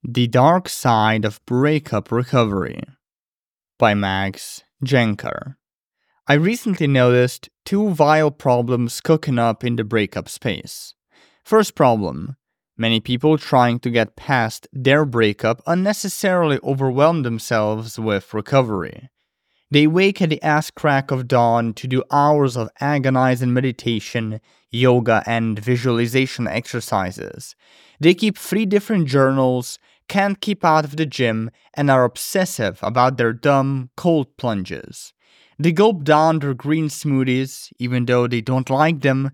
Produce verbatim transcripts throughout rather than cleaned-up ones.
The Dark Side of Breakup Recovery by Max Jenker. I recently noticed two vile problems cooking up in the breakup space. First problem, many people trying to get past their breakup unnecessarily overwhelm themselves with recovery. They wake at the ass crack of dawn to do hours of agonizing meditation, yoga, and visualization exercises. They keep three different journals, can't keep out of the gym, and are obsessive about their dumb cold plunges. They gulp down their green smoothies, even though they don't like them,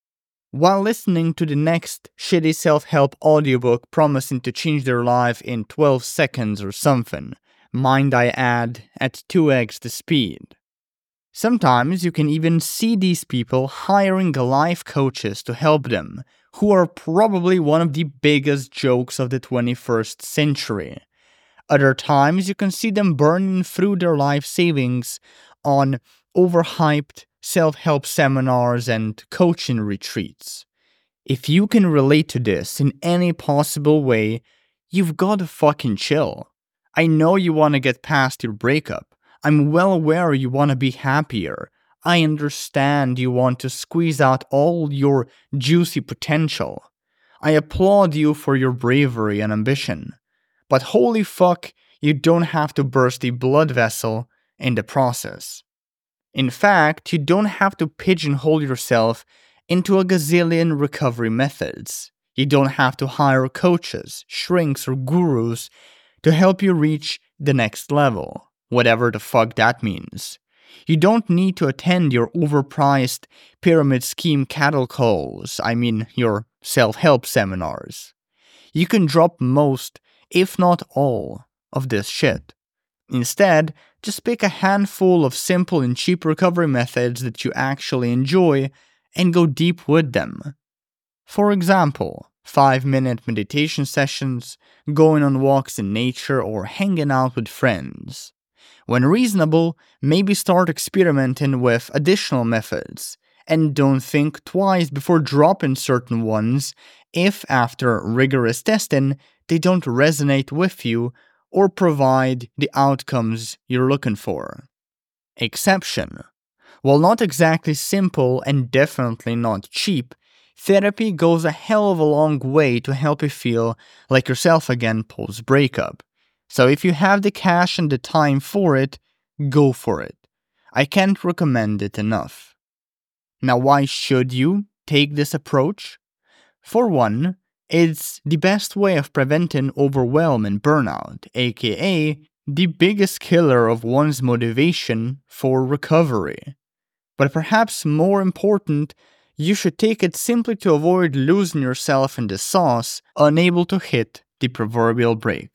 while listening to the next shitty self-help audiobook promising to change their life in twelve seconds or something. Mind I add, at two x the speed. Sometimes you can even see these people hiring life coaches to help them, who are probably one of the biggest jokes of the twenty-first century. Other times you can see them burning through their life savings on overhyped self-help seminars and coaching retreats. If you can relate to this in any possible way, you've got to fucking chill. I know you want to get past your breakup. I'm well aware you want to be happier. I understand you want to squeeze out all your juicy potential. I applaud you for your bravery and ambition. But holy fuck, you don't have to burst a blood vessel in the process. In fact, you don't have to pigeonhole yourself into a gazillion recovery methods. You don't have to hire coaches, shrinks, or gurus to help you reach the next level, whatever the fuck that means. You don't need to attend your overpriced pyramid scheme cattle calls, I mean your self-help seminars. You can drop most, if not all, of this shit. Instead, just pick a handful of simple and cheap recovery methods that you actually enjoy and go deep with them. For example, five-minute meditation sessions, going on walks in nature, or hanging out with friends. When reasonable, maybe start experimenting with additional methods, and don't think twice before dropping certain ones if, after rigorous testing, they don't resonate with you or provide the outcomes you're looking for. Exception. While not exactly simple and definitely not cheap, therapy goes a hell of a long way to help you feel like yourself again post-breakup. So if you have the cash and the time for it, go for it. I can't recommend it enough. Now, why should you take this approach? For one, it's the best way of preventing overwhelm and burnout, aka the biggest killer of one's motivation for recovery. But perhaps more important, you should take it simply to avoid losing yourself in the sauce, unable to hit the proverbial break.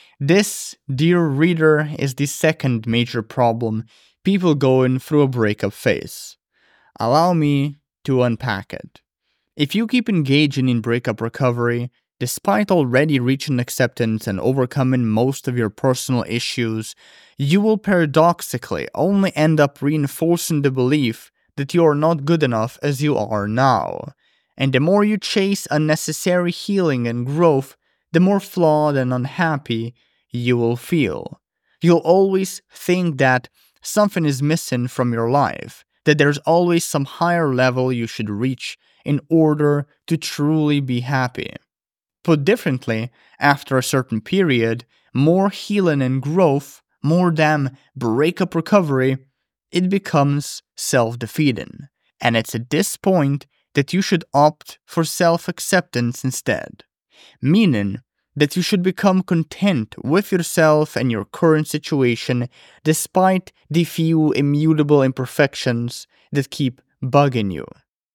This, dear reader, is the second major problem people going through a breakup face. Allow me to unpack it. If you keep engaging in breakup recovery, despite already reaching acceptance and overcoming most of your personal issues, you will paradoxically only end up reinforcing the belief that you are not good enough as you are now. And the more you chase unnecessary healing and growth, the more flawed and unhappy you will feel. You'll always think that something is missing from your life, that there's always some higher level you should reach in order to truly be happy. Put differently, after a certain period, more healing and growth, more damn breakup recovery, it becomes self-defeating. And it's at this point that you should opt for self-acceptance instead. Meaning that you should become content with yourself and your current situation despite the few immutable imperfections that keep bugging you.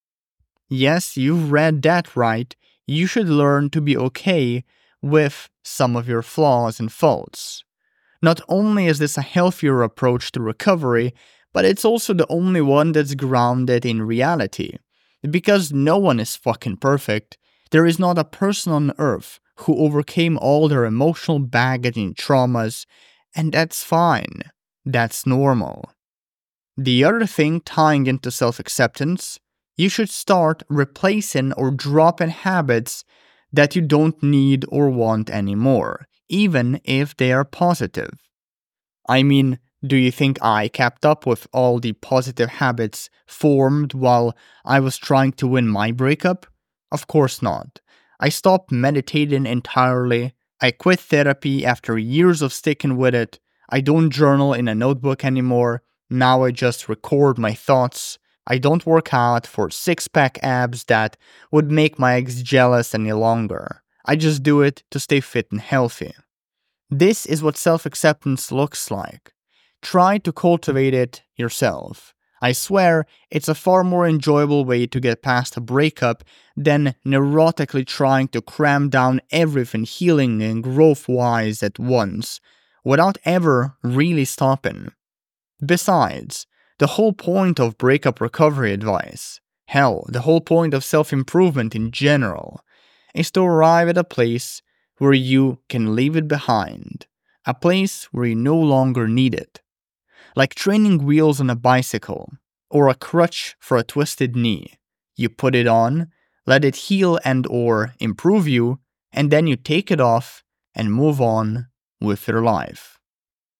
Yes, you've read that right. You should learn to be okay with some of your flaws and faults. Not only is this a healthier approach to recovery, but it's also the only one that's grounded in reality. Because no one is fucking perfect, there is not a person on earth who overcame all their emotional baggage and traumas, and that's fine. That's normal. The other thing tying into self-acceptance, you should start replacing or dropping habits that you don't need or want anymore. even if they are positive. I mean, do you think I kept up with all the positive habits formed while I was trying to win my breakup? Of course not. I stopped meditating entirely. I quit therapy after years of sticking with it. I don't journal in a notebook anymore. Now I just record my thoughts. I don't work out for six-pack abs that would make my ex jealous any longer. I just do it to stay fit and healthy. This is what self-acceptance looks like. Try to cultivate it yourself. I swear, it's a far more enjoyable way to get past a breakup than neurotically trying to cram down everything healing and growth-wise at once, without ever really stopping. Besides, the whole point of breakup recovery advice, hell, the whole point of self-improvement in general, is to arrive at a place where you can leave it behind, a place where you no longer need it. Like training wheels on a bicycle, or a crutch for a twisted knee. You put it on, let it heal and or improve you, and then you take it off and move on with your life.